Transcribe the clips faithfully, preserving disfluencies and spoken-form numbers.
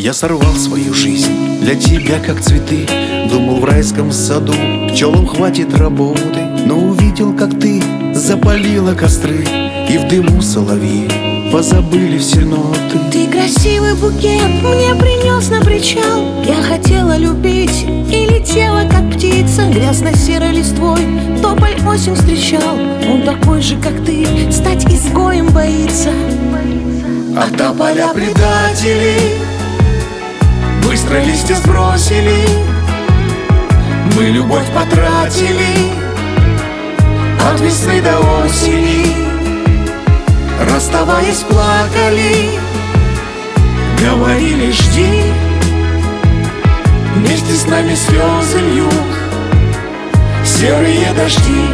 Я сорвал свою жизнь для тебя, как цветы. Думал, в райском саду пчелам хватит работы, но увидел, как ты запалила костры, и в дыму соловьи позабыли все ноты. Ты красивый букет мне принес на причал. Я хотела любить и летела, как птица. Грязно-серой листвой тополь осень встречал. Он такой же, как ты, стать изгоем боится. А тополя предатели быстро листья сбросили. Мы любовь потратили от весны до осени. Расставаясь, плакали, говорили: жди. Вместе с нами слезы льют серые дожди.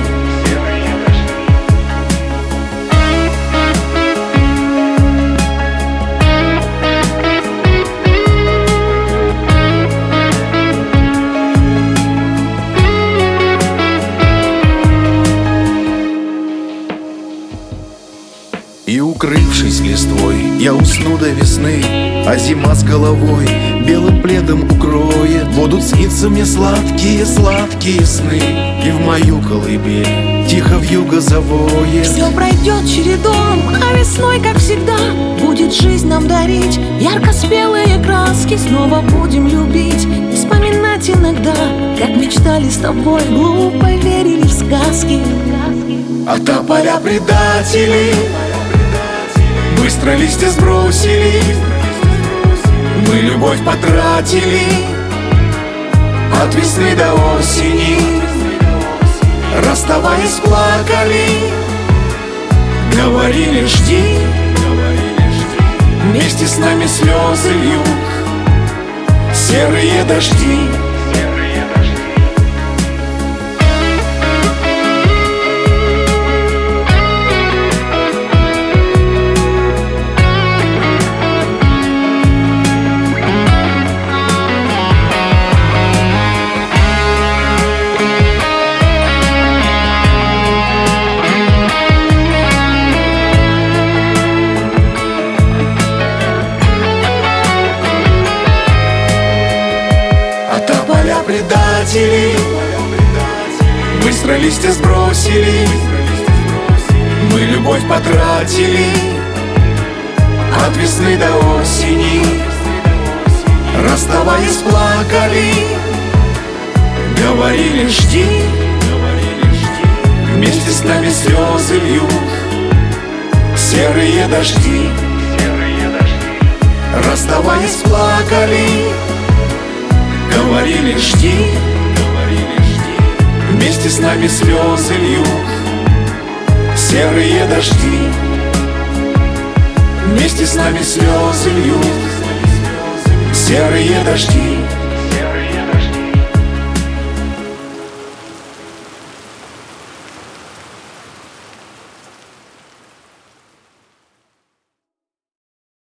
И, укрывшись листвой, я усну до весны, а зима с головой белым пледом укроет. Будут сниться мне сладкие-сладкие сны, и в мою колыбель тихо вьюга завоет. Все пройдет чередом, а весной, как всегда, будет жизнь нам дарить ярко-спелые краски. Снова будем любить и вспоминать иногда, как мечтали с тобой, глупо верили в сказки. А тополя предатели быстро листья сбросили. Мы любовь потратили от весны до осени. Расставаясь, плакали, говорили: жди. Вместе с нами слезы льют серые дожди. Предатели быстро листья сбросили. Мы любовь потратили от весны до осени. Расставаясь, плакали, говорили: жди. Вместе с нами слезы льют серые дожди. Расставаясь, плакали, говорили: жди. Вместе с нами слезы льют серые дожди. Вместе с нами слезы льют серые дожди.